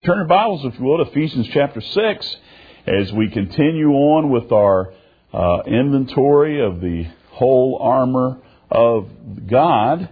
Turn your Bibles, if you will, to Ephesians chapter 6 as we continue on with our inventory of the whole armor of God.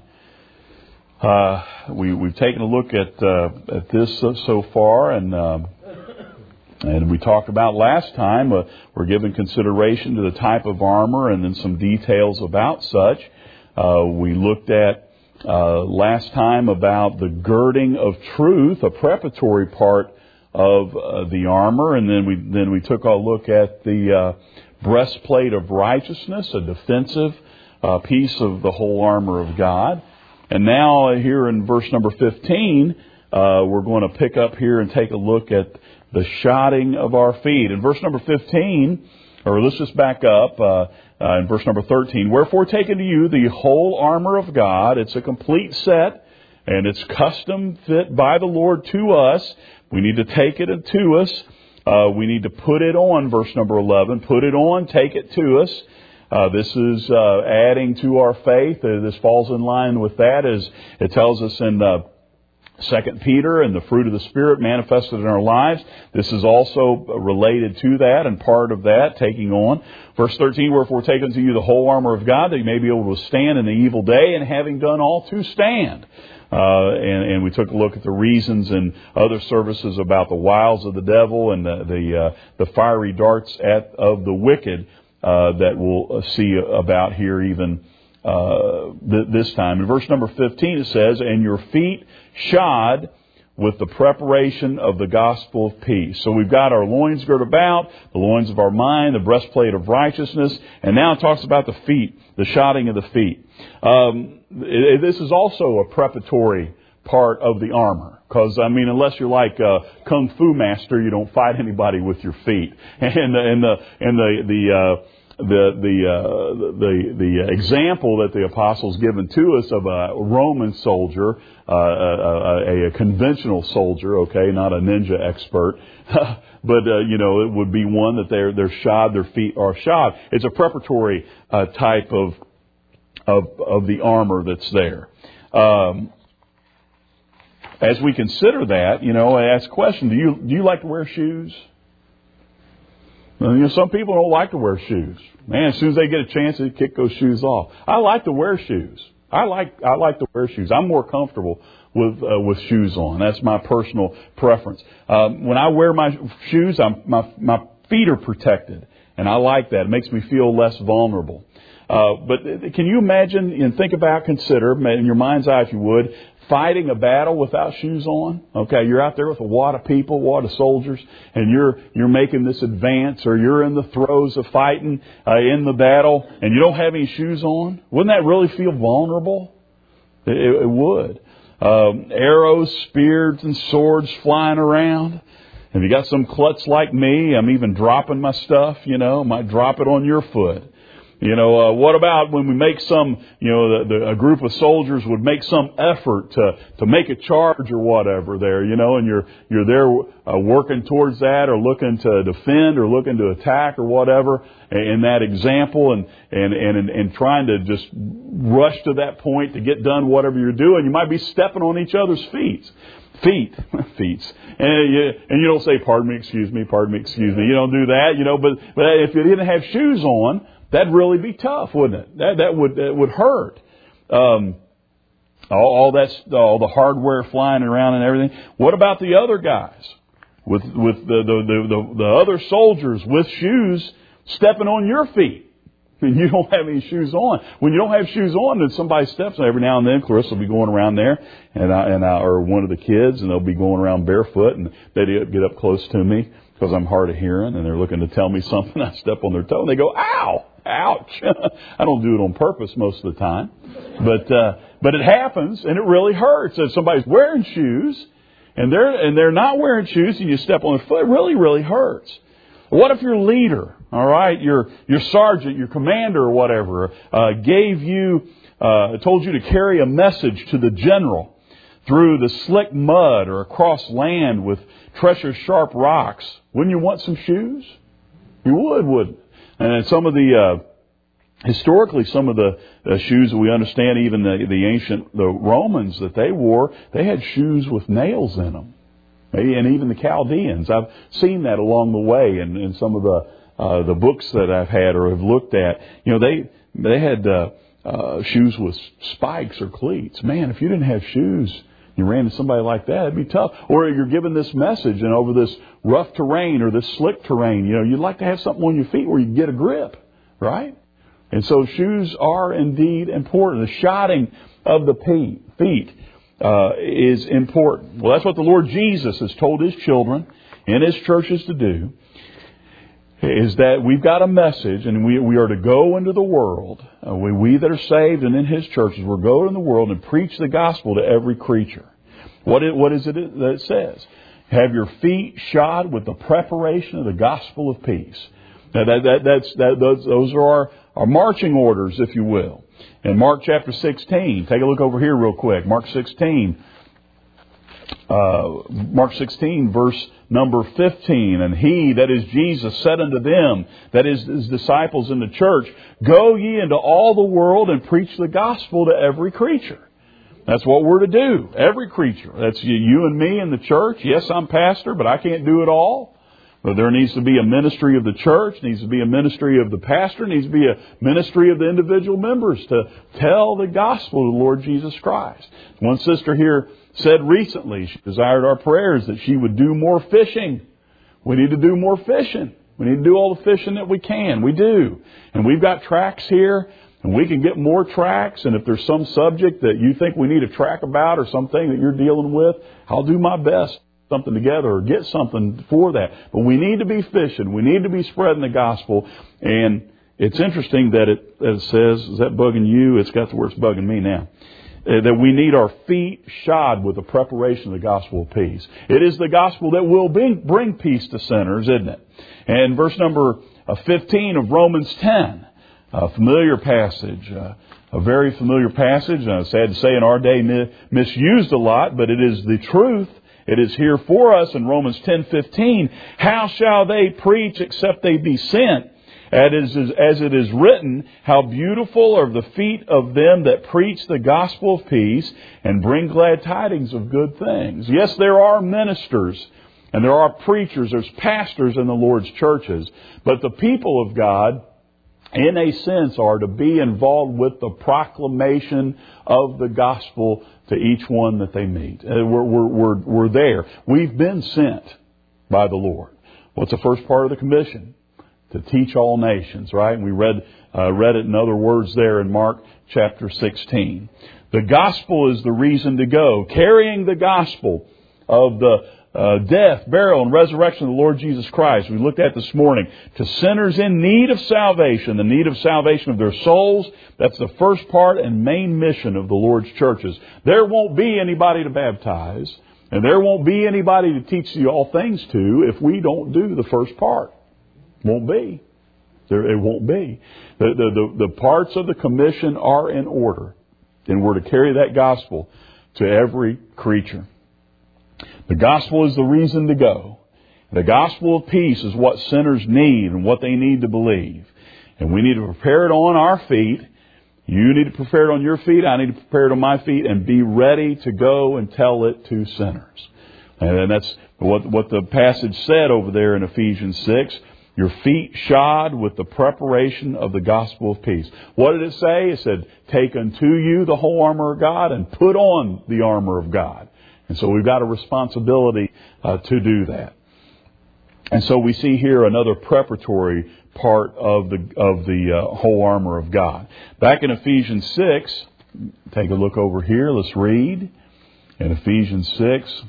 We've taken a look at this so far, and we talked about last time. We're giving consideration to the type of armor and then some details about such. We looked at last time about the girding of truth, a preparatory part of the armor, and then we took a look at the breastplate of righteousness, a defensive piece of the whole armor of God. And now here in verse number 15, we're going to pick up here and take a look at the shodding of our feet. In verse number 15, or let's just back up, in verse number 13, wherefore take unto you the whole armor of God. It's a complete set, and it's custom fit by the Lord to us. We need to take it to us. We need to put it on, verse number 11. Put it on, take it to us. This is adding to our faith. This falls in line with that, as it tells us in 2 Peter, and the fruit of the Spirit manifested in our lives. This is also related to that and part of that, taking on. Verse 13, wherefore take unto you the whole armor of God, that you may be able to stand in the evil day, and having done all to stand. And we took a look at the reasons in other services about the wiles of the devil and the fiery darts of the wicked that we'll see about here even this time. In verse number 15 it says, and your feet shod with the preparation of the gospel of peace. So we've got our loins girt about, the loins of our mind, the breastplate of righteousness, and now it talks about the feet, the shodding of the feet. This is also a preparatory part of the armor. Because, I mean, unless you're like a kung fu master, you don't fight anybody with your feet. And the example that the apostles given to us of a Roman soldier, a conventional soldier, okay, not a ninja expert, but it would be one that they're shod, their feet are shod. It's a preparatory type of the armor that's there. As we consider that, I ask a question: Do you like to wear shoes? Some people don't like to wear shoes. Man, as soon as they get a chance, they kick those shoes off. I like to wear shoes. I like to wear shoes. I'm more comfortable with shoes on. That's my personal preference. When I wear my shoes, my feet are protected, and I like that. It makes me feel less vulnerable. But can you imagine and consider in your mind's eye, if you would, fighting a battle without shoes on? Okay, you're out there with a wad of people, a wad of soldiers, and you're making this advance, or you're in the throes of fighting in the battle, and you don't have any shoes on. Wouldn't that really feel vulnerable? It would. Arrows, spears, and swords flying around. If you got some klutz like me, I'm even dropping my stuff, might drop it on your foot. What about when we make some, a group of soldiers would make some effort to make a charge or whatever there, and you're there working towards that, or looking to defend, or looking to attack, or whatever, in that example, and trying to just rush to that point to get done whatever you're doing. You might be stepping on each other's feet. And you don't say, pardon me, excuse me. You don't do that, but if you didn't have shoes on, that'd really be tough, wouldn't it? That would hurt. All the hardware flying around and everything. What about the other guys with the other soldiers with shoes stepping on your feet? And you don't have any shoes on. When you don't have shoes on, then somebody steps on. Every now and then, Clarissa will be going around there, or one of the kids, and they'll be going around barefoot, and they get up close to me because I'm hard of hearing, and they're looking to tell me something. I step on their toe, and they go, "Ow! Ouch!" I don't do it on purpose most of the time, but it happens, and it really hurts. If somebody's wearing shoes, and they're not wearing shoes, and you step on their foot, it really, really hurts. What if your leader, all right, your sergeant, your commander or whatever, told you to carry a message to the general through the slick mud or across land with treacherous sharp rocks? Wouldn't you want some shoes? You would, wouldn't? And some of the historically, some of the shoes that we understand, even the Romans that they wore, they had shoes with nails in them. and even the Chaldeans. I've seen that along the way in some of the books that I've had or have looked at. They had shoes with spikes or cleats. Man, if you didn't have shoes, you ran into somebody like that, it'd be tough. Or you're given this message, and over this rough terrain or this slick terrain, you'd like to have something on your feet where you can get a grip, right? And so shoes are indeed important. The shodding of the feet is important. Well, that's what the Lord Jesus has told His children and His churches to do, is that we've got a message, and we are to go into the world. We that are saved and in His churches, we're going in the world and preach the gospel to every creature. What is it that it says? Have your feet shod with the preparation of the gospel of peace. Now those are our marching orders, if you will. In Mark chapter 16, take a look over here real quick. Mark 16, verse number 15. And He, that is Jesus, said unto them, that is His disciples in the church, go ye into all the world and preach the gospel to every creature. That's what we're to do. Every creature. That's you and me in the church. Yes, I'm pastor, but I can't do it all. But there needs to be a ministry of the church, needs to be a ministry of the pastor, needs to be a ministry of the individual members to tell the gospel of the Lord Jesus Christ. One sister here said recently, she desired our prayers that she would do more fishing. We need to do more fishing. We need to do all the fishing that we can. We do. And we've got tracks here, and we can get more tracks. And if there's some subject that you think we need a track about or something that you're dealing with, I'll do my best. Something together or get something for that. But we need to be fishing. We need to be spreading the gospel. And it's interesting that it says, is that bugging you? It's got to where it's bugging me now. That we need our feet shod with the preparation of the gospel of peace. It is the gospel that will bring peace to sinners, isn't it? And verse number 15 of Romans 10, a familiar passage, a very familiar passage. Sad to say in our day misused a lot, but it is the truth. It is here for us in Romans 10:15. How shall they preach except they be sent? As it is written, how beautiful are the feet of them that preach the gospel of peace and bring glad tidings of good things. Yes, there are ministers and there are preachers, there's pastors in the Lord's churches. But the people of God, in a sense, are to be involved with the proclamation of the gospel to each one that they meet. We're there. We've been sent by the Lord. What's the first part of the commission? To teach all nations, right? And we read it in other words there in Mark chapter 16. The gospel is the reason to go. Carrying the gospel of the death, burial, and resurrection of the Lord Jesus Christ. We looked at this morning. To sinners in need of salvation, the need of salvation of their souls. That's the first part and main mission of the Lord's churches. There won't be anybody to baptize, and there won't be anybody to teach you all things to if we don't do the first part. Won't be. It won't be. The parts of the commission are in order, and we're to carry that gospel to every creature. The gospel is the reason to go. The gospel of peace is what sinners need and what they need to believe. And we need to prepare it on our feet. You need to prepare it on your feet. I need to prepare it on my feet and be ready to go and tell it to sinners. And that's what the passage said over there in Ephesians 6. Your feet shod with the preparation of the gospel of peace. What did it say? It said, take unto you the whole armor of God and put on the armor of God. And so we've got a responsibility to do that. And so we see here another preparatory part of the whole armor of God. Back in Ephesians 6, take a look over here. Let's read in Ephesians 6.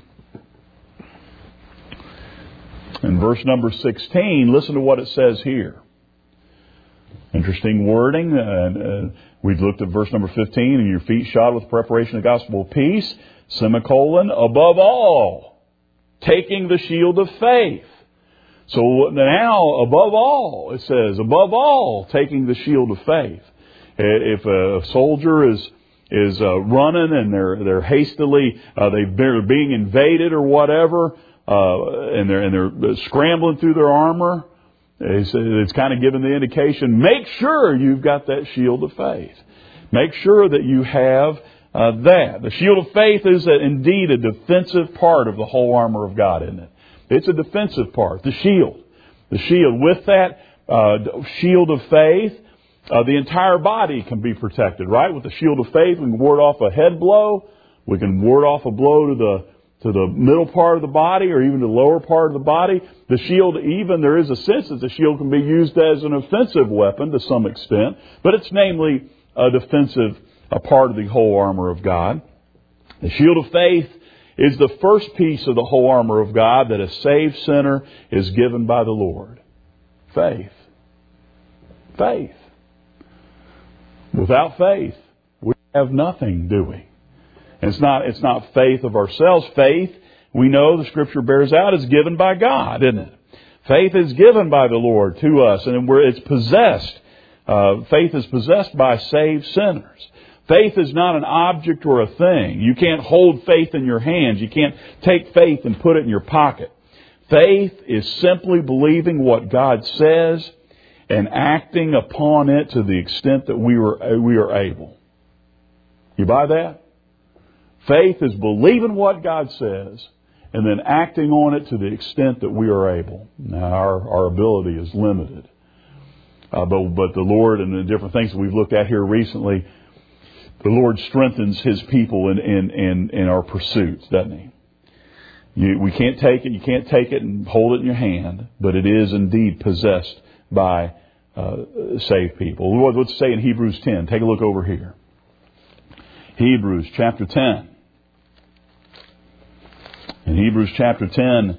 In verse number 16, listen to what it says here. Interesting wording. We've looked at verse number 15, and your feet shod with preparation of the gospel of peace, semicolon, above all, taking the shield of faith. So now, above all, it says, above all, taking the shield of faith. If a soldier is running and they're hastily, they're being invaded or whatever, and they're scrambling through their armor, it's kind of giving the indication, make sure you've got that shield of faith. Make sure that you have that. The shield of faith is indeed a defensive part of the whole armor of God, isn't it? It's a defensive part. The shield. The shield. With that shield of faith, the entire body can be protected, right? With the shield of faith, we can ward off a head blow. We can ward off a blow to the middle part of the body or even the lower part of the body. The shield, even there is a sense that the shield can be used as an offensive weapon to some extent, but it's namely a defensive part of the whole armor of God. The shield of faith is the first piece of the whole armor of God that a saved sinner is given by the Lord. Faith. Faith. Without faith, we have nothing, do we? And it's not faith of ourselves. Faith, we know the Scripture bears out, is given by God, isn't it? Faith is given by the Lord to us, and it's possessed. Faith is possessed by saved sinners. Faith is not an object or a thing. You can't hold faith in your hands. You can't take faith and put it in your pocket. Faith is simply believing what God says and acting upon it to the extent that we are able. You buy that? Faith is believing what God says and then acting on it to the extent that we are able. Now, our ability is limited. But the Lord and the different things that we've looked at here recently, the Lord strengthens His people in our pursuits, doesn't He? We can't take it. You can't take it and hold it in your hand, but it is indeed possessed by saved people. Let's say in Hebrews 10. Take a look over here. Hebrews chapter 10. In Hebrews chapter 10,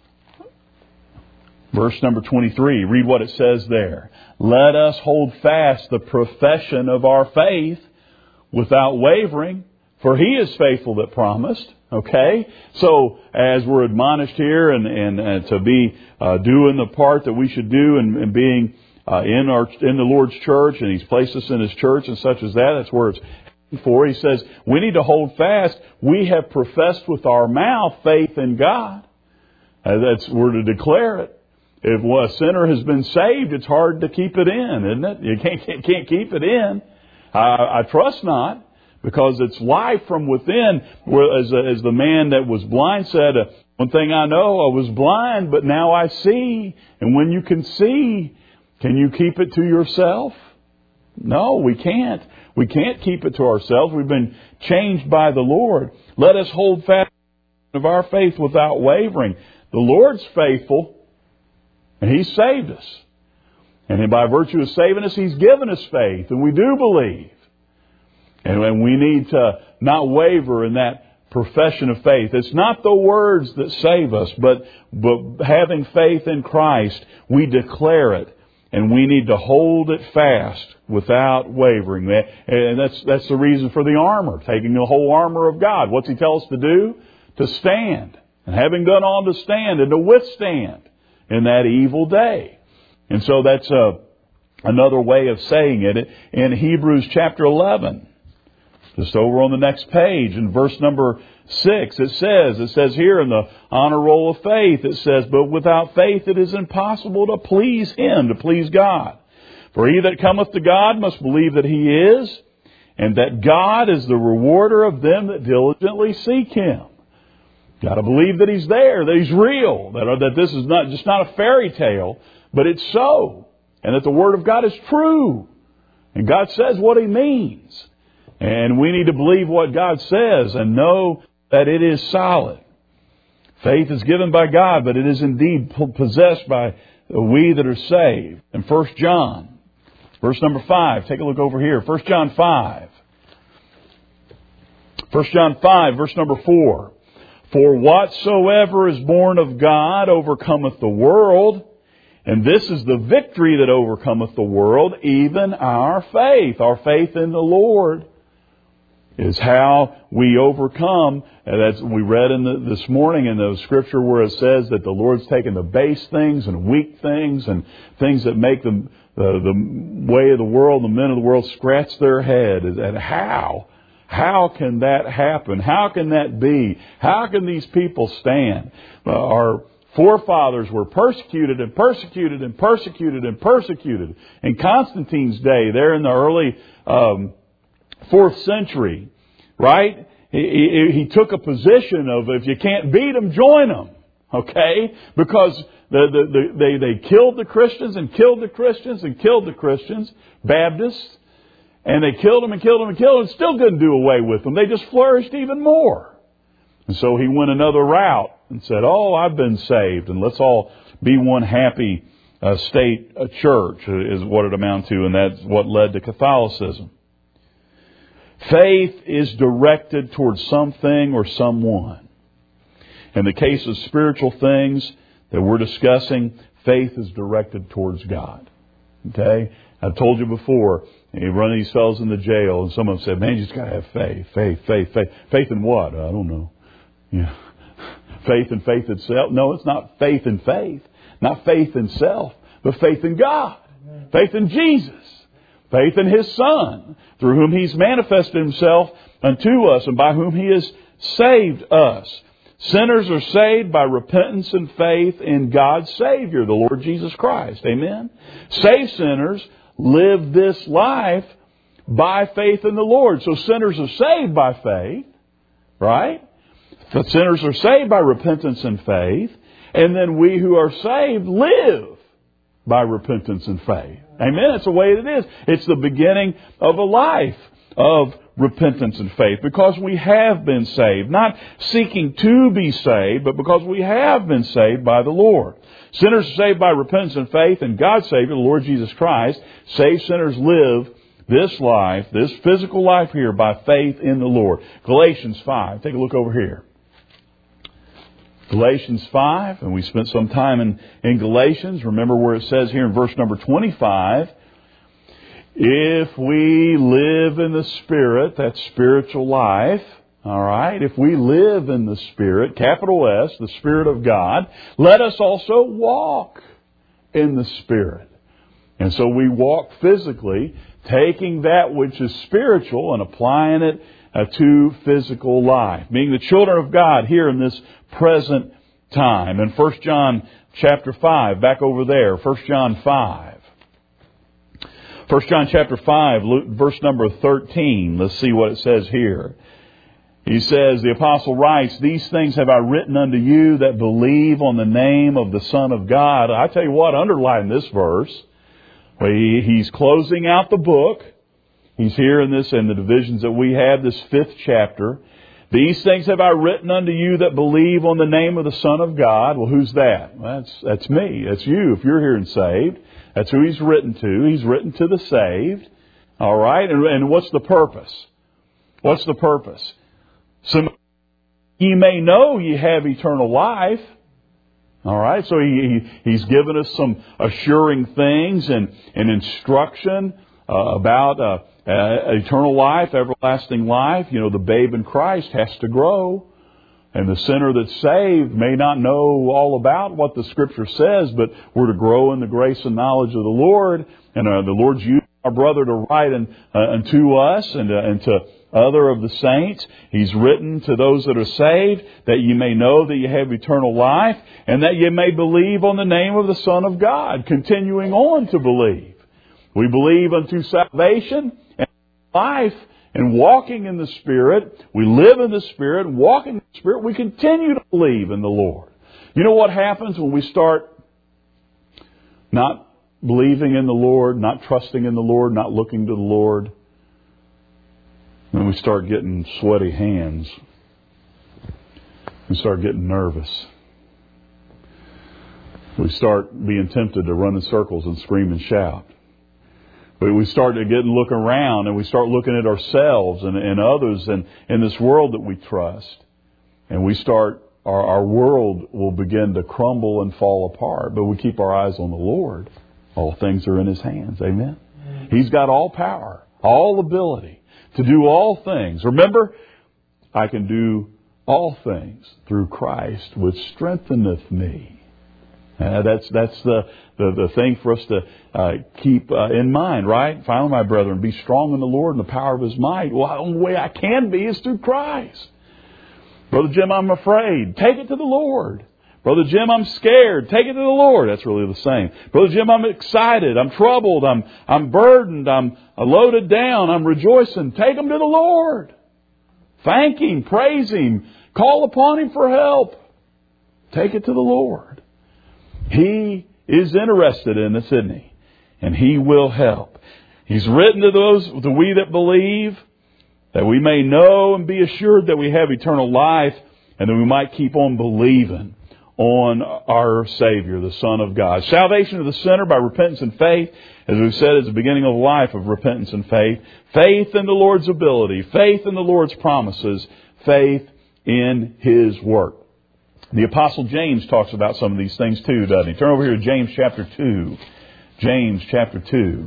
verse number 23, read what it says there. Let us hold fast the profession of our faith without wavering, for He is faithful that promised. Okay? So, as we're admonished here and to be doing the part that we should do and being in the Lord's church, and He's placed us in His church and such as that, that's where it's for. He says, we need to hold fast. We have professed with our mouth faith in God. We're to declare it. If a sinner has been saved, it's hard to keep it in, isn't it? You can't keep it in. I trust not, because it's life from within. As the man that was blind said, one thing I know, I was blind, but now I see. And when you can see, can you keep it to yourself? No, we can't. We can't keep it to ourselves. We've been changed by the Lord. Let us hold fast of our faith without wavering. The Lord's faithful, and He saved us. And by virtue of saving us, He's given us faith, and we do believe. And we need to not waver in that profession of faith. It's not the words that save us, but having faith in Christ, we declare it. And we need to hold it fast without wavering. And that's the reason for the armor, taking the whole armor of God. What's He tell us to do? To stand. And having done all to stand and to withstand in that evil day. And so that's another way of saying it. In Hebrews chapter 11, just over on the next page, in verse number 6, it says here in the honor roll of faith, it says, but without faith it is impossible to please Him, to please God. For he that cometh to God must believe that He is, and that God is the rewarder of them that diligently seek Him. Got to believe that He's there, that He's real, that this is not just not a fairy tale, but it's so, and that the Word of God is true, and God says what He means. And we need to believe what God says and know that it is solid. Faith is given by God, but it is indeed possessed by we that are saved. In 1 John, verse number 5, take a look over here. 1 John 5. 1 John 5, verse number 4. For whatsoever is born of God overcometh the world. And this is the victory that overcometh the world, even our faith. Our faith in the Lord is how we overcome. And that's we read in this morning in the scripture where it says that the Lord's taken the base things and weak things and things that make the way of the world, the men of the world scratch their head. And how can that happen? How can that be? How can these people stand? Our forefathers were persecuted and persecuted and persecuted and persecuted. In Constantine's day, there in the early 4th century, right? He took a position of, if you can't beat them, join them. Okay? Because they killed the Christians and killed the Christians and killed the Christians, Baptists, and they killed them and killed them and killed them, and still couldn't do away with them. They just flourished even more. And so he went another route and said, oh, I've been saved, and let's all be one happy state church, is what it amounted to, and that's what led to Catholicism. Faith is directed towards something or someone. In the case of spiritual things that we're discussing, faith is directed towards God. Okay? I've told you before, you run these fellows in the jail, and someone said, man, you just got to have faith. Faith in what? I don't know. Yeah. Faith in faith itself? No, it's not faith in faith. Not faith in self, but faith in God. Faith in Jesus. Faith in His Son, through whom He's manifested Himself unto us and by whom He has saved us. Sinners are saved by repentance and faith in God's Savior, the Lord Jesus Christ. Amen? Saved sinners live this life by faith in the Lord. So sinners are saved by faith, right? The sinners are saved by repentance and faith. And then we who are saved live by repentance and faith. Amen? That's the way it is. It's the beginning of a life of repentance and faith, because we have been saved. Not seeking to be saved, but because we have been saved by the Lord. Sinners are saved by repentance and faith in God's Savior, the Lord Jesus Christ. Saved sinners live this life, this physical life here, by faith in the Lord. Galatians 5. Take a look over here. Galatians 5, and we spent some time in Galatians. Remember where it says here in verse number 25, if we live in the Spirit, that's spiritual life, all right, if we live in the Spirit, capital S, the Spirit of God, let us also walk in the Spirit. And so we walk physically, taking that which is spiritual and applying it to physical life, being the children of God here in this present time. In 1 John chapter 5, back over there, 1 John 5. 1 John chapter 5, verse number 13. Let's see what it says here. He says, the apostle writes, these things have I written unto you that believe on the name of the Son of God. I tell you what, underline this verse. He's closing out the book. He's here in the divisions that we have, this 5th chapter. These things have I written unto you that believe on the name of the Son of God. Well, who's that? Well, that's me. That's you if you're here and saved. That's who He's written to. He's written to the saved. All right? And what's the purpose? What's the purpose? So ye may know ye have eternal life. All right? So He's given us some assuring things and instruction about eternal life, everlasting life. You know, the babe in Christ has to grow. And the sinner that's saved may not know all about what the Scripture says, but we're to grow in the grace and knowledge of the Lord. And the Lord's used our brother to write unto us and to other of the saints. He's written to those that are saved, that you may know that you have eternal life, and that you may believe on the name of the Son of God, continuing on to believe. We believe unto salvation and life, and walking in the Spirit. We live in the Spirit, and walking in the Spirit. We continue to believe in the Lord. You know what happens when we start not believing in the Lord, not trusting in the Lord, not looking to the Lord? When we start getting sweaty hands. We start getting nervous. We start being tempted to run in circles and scream and shout. We start to look around, and we start looking at ourselves and others and in this world that we trust. And we start, our world will begin to crumble and fall apart. But we keep our eyes on the Lord. All things are in His hands. Amen? He's got all power, all ability to do all things. Remember, I can do all things through Christ, which strengtheneth me. That's the thing for us to keep in mind, right? Finally, my brethren, be strong in the Lord and the power of His might. Well, the only way I can be is through Christ. Brother Jim, I'm afraid. Take it to the Lord. Brother Jim, I'm scared. Take it to the Lord. That's really the same. Brother Jim, I'm excited. I'm troubled. I'm burdened. I'm loaded down. I'm rejoicing. Take them to the Lord. Thank Him, praise Him, call upon Him for help. Take it to the Lord. He is interested in us, isn't He? And He will help. He's written to those, to we that believe, that we may know and be assured that we have eternal life, and that we might keep on believing on our Savior, the Son of God. Salvation of the sinner by repentance and faith, as we've said, is the beginning of life of repentance and faith. Faith in the Lord's ability, faith in the Lord's promises, faith in His work. The Apostle James talks about some of these things too, doesn't he? Turn over here to James chapter 2. James chapter 2.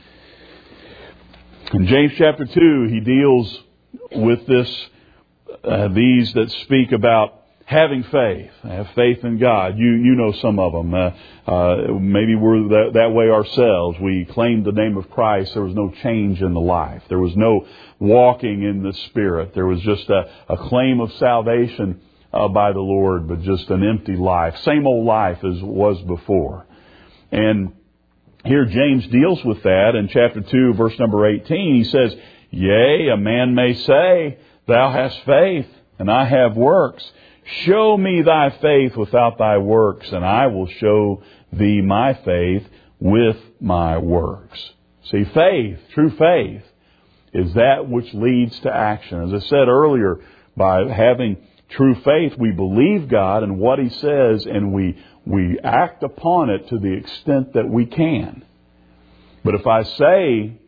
In James chapter 2, he deals with this, these that speak about having faith. Have faith in God. You know some of them. Maybe we're that way ourselves. We claimed the name of Christ. There was no change in the life. There was no walking in the Spirit. There was just a claim of salvation by the Lord, but just an empty life. Same old life as was before. And here James deals with that in chapter 2, verse number 18. He says, Yea, a man may say, Thou hast faith, and I have works. Show me thy faith without thy works, and I will show thee my faith with my works. See, faith, true faith, is that which leads to action. As I said earlier, by having true faith, we believe God and what He says, and we act upon it to the extent that we can. But if I say,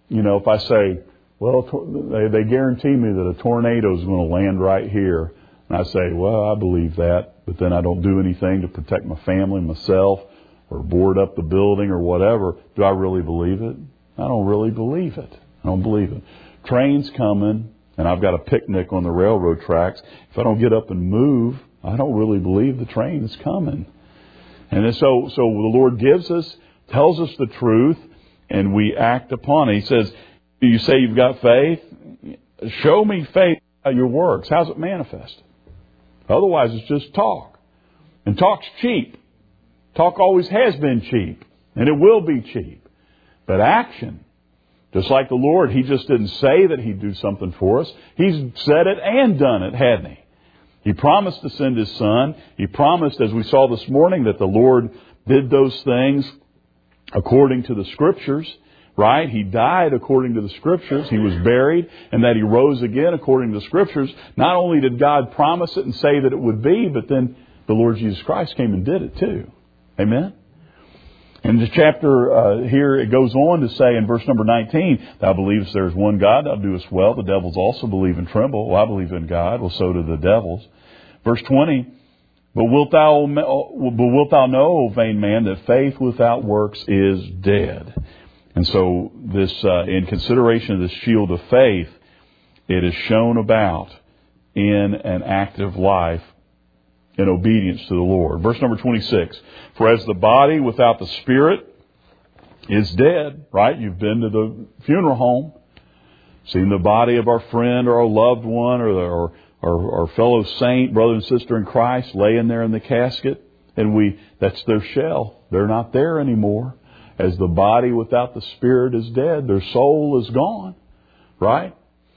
well, they guarantee me that a tornado is going to land right here, and I say, well, I believe that, but then I don't do anything to protect my family, myself, or board up the building or whatever, do I really believe it? I don't really believe it. I don't believe it. Train's coming, and I've got a picnic on the railroad tracks. If I don't get up and move, I don't really believe the train is coming. And so the Lord tells us the truth, and we act upon it. He says, you say you've got faith? Show me faith by your works. How's it manifested? Otherwise, it's just talk. And talk's cheap. Talk always has been cheap, and it will be cheap. But action, just like the Lord, He just didn't say that He'd do something for us. He's said it and done it, hadn't He? He promised to send His Son. He promised, as we saw this morning, that the Lord did those things according to the Scriptures, right? He died according to the Scriptures. He was buried, and that He rose again according to the Scriptures. Not only did God promise it and say that it would be, but then the Lord Jesus Christ came and did it too. Amen? In the chapter here, it goes on to say in verse number 19, Thou believest there is one God, thou doest well. The devils also believe and tremble. Well, I believe in God. Well, so do the devils. Verse 20, But wilt thou know, O vain man, that faith without works is dead. And so this, in consideration of this shield of faith, it is shown about in an active life in obedience to the Lord. Verse number 26. For as the body without the spirit is dead, right? You've been to the funeral home, seen the body of our friend or our loved one or our fellow saint, brother and sister in Christ, laying there in the casket, and that's their shell. They're not there anymore. As the body without the spirit is dead, their soul is gone, right?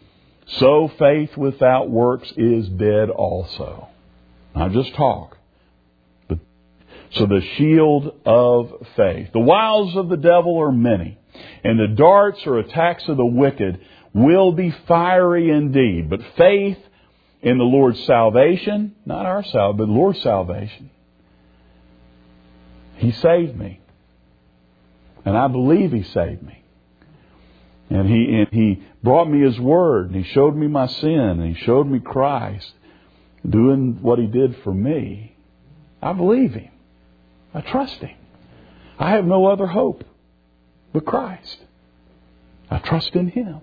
So faith without works is dead also. Not just talk. So the shield of faith. The wiles of the devil are many, and the darts or attacks of the wicked will be fiery indeed. But faith in the Lord's salvation, not our salvation, but the Lord's salvation. He saved me. And I believe He saved me. And He brought me His Word, and He showed me my sin, and He showed me Christ doing what He did for me. I believe Him. I trust Him. I have no other hope but Christ. I trust in Him.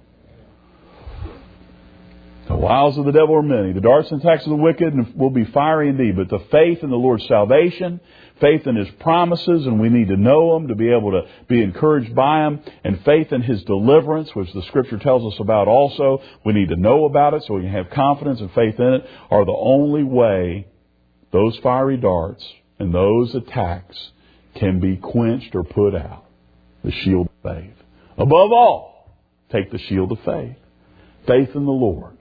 The wiles of the devil are many. The darts and attacks of the wicked will be fiery indeed. But the faith in the Lord's salvation, faith in His promises, and we need to know them to be able to be encouraged by them, and faith in His deliverance, which the Scripture tells us about also. We need to know about it so we can have confidence and faith in it, are the only way those fiery darts and those attacks can be quenched or put out. The shield of faith. Above all, take the shield of faith. Faith in the Lord.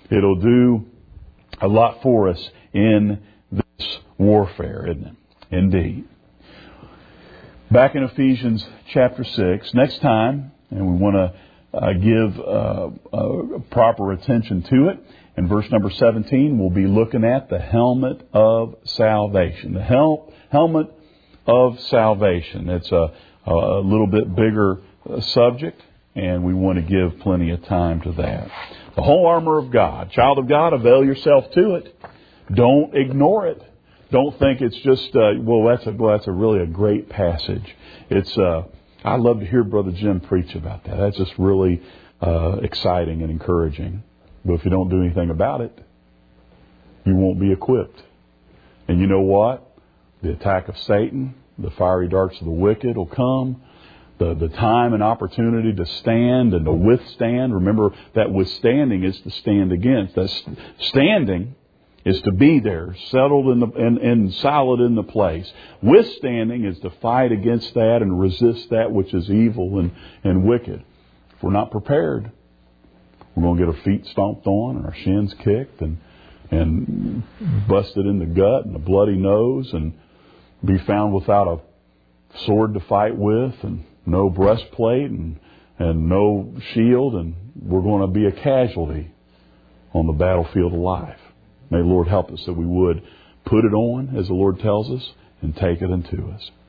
It'll do a lot for us in this warfare, isn't it? Indeed. Back in Ephesians chapter 6, next time, and we want to give proper attention to it. In verse number 17, we'll be looking at the helmet of salvation. The helmet of salvation. It's a little bit bigger subject, and we want to give plenty of time to that. The whole armor of God. Child of God, avail yourself to it. Don't ignore it. Don't think it's just, that's really a great passage. It's, I love to hear Brother Jim preach about that. That's just really exciting and encouraging. But if you don't do anything about it, you won't be equipped. And you know what? The attack of Satan, the fiery darts of the wicked will come. The time and opportunity to stand and to withstand. Remember that withstanding is to stand against. That standing is to be there, settled and solid in the place. Withstanding is to fight against that and resist that which is evil and wicked. If we're not prepared, we're going to get our feet stomped on and our shins kicked and busted in the gut and a bloody nose and be found without a sword to fight with and no breastplate and no shield, and we're going to be a casualty on the battlefield of life. May the Lord help us that we would put it on, as the Lord tells us, and take it unto us.